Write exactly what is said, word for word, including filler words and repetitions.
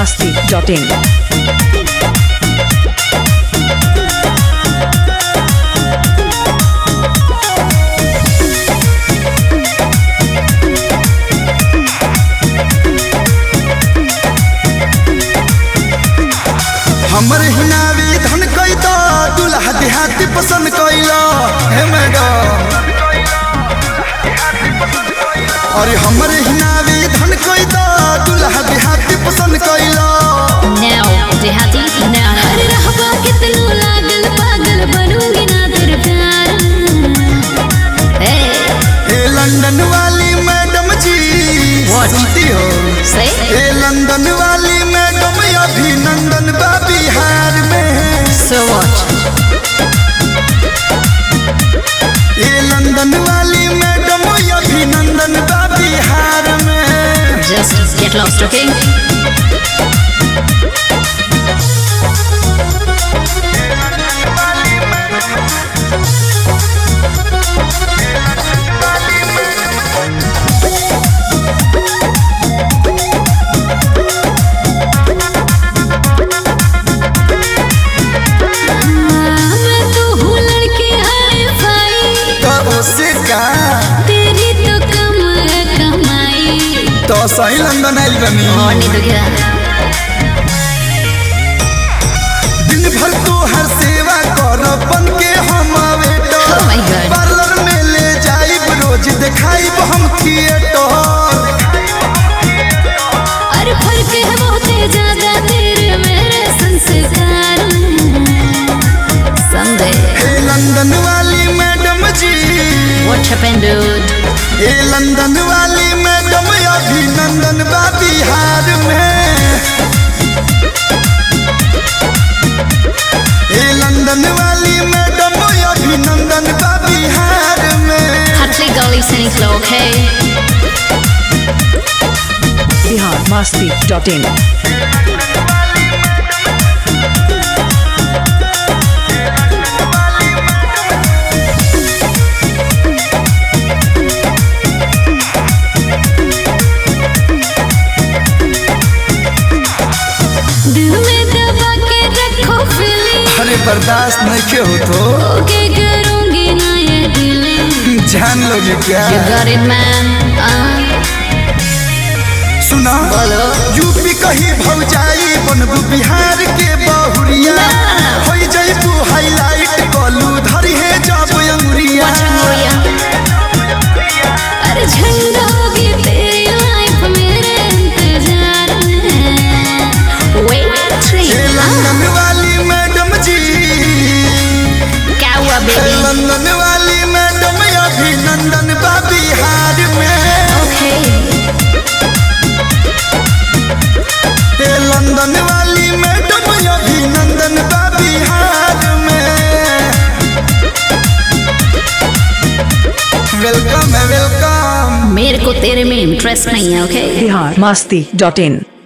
masti dot in. हमर हिनावी धन कई तो दुल्हा देहाती पसंद कइलो हे मैडम। अरे हमर हिनावी धन कई तो दुल्हा देहाती पसंद कइलो। Now देहाती now अरे रहबा कितनो लागल पागल बनूंगी ना तेरे प्यार ए ए लंदन वाली मैडम जी सुनती हो सही ए लंदन वाली मैडम अभिनंदन बा बिहार में। so what ए लंदन वाली मैडम अभिनंदन बा बिहार में। just get lost okay तेरी तो कम कमाई तो सही लंदन आइल बनी और नहीं तो क्या दिन भर तू हर सेवा कर बन के हम waiter. Oh my God. Parlour में ले जाइब रोज दिखाइब हम थिएटर। अरे फर्क है बहुत ज्यादा तेरे मेरे संस्कार में संदेह हे लंदन वाली मैडम जी What happened dude ए लंदन वाली मैडम अभिनंदन बा बिहार में। ए लंदन वाली मैडम अभिनंदन बा बिहार में। Hartley Gully Saint Clair okay Bihar masti dot in. दिल में दबा के रखो feeling अरे बर्दाश्त नहीं के हो तो ओके करूंगी ना ये दिल जान लोगे क्या। You got it man ah सुना बोलो यूपी कहीं भौजाई बनबू बिहार के बहुरिया हो जइबू हाईलाइट कलू धरी है जब अंगुरिया। अरे झंडा होगी तेरी लाइफ मेरे इंतजार में वेट ए लंदन वाली मैडम जी क्या हुआ ए बेबी लंदन वाली मैडम अभिनंदन बा बिहार में। ओके ए लंदन वाली मैडम अभिनंदन बा बिहार में। वेलकम है वेलकम। मेरे को तेरे में इंटरेस्ट नहीं है ओके Bihar masti dot in.